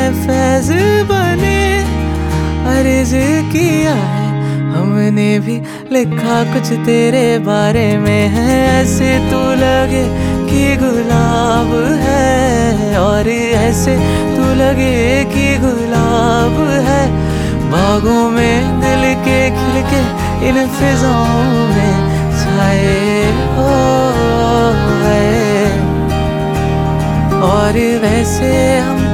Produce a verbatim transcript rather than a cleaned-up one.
फैज बने, अर्ज किया है हमने भी, लिखा कुछ तेरे बारे में है। ऐसे तू लगे कि गुलाब है, और ऐसे तू लगे कि गुलाब है। बागों में दिल के खिल के इन फिजाओं में छाए हो है, और वैसे हम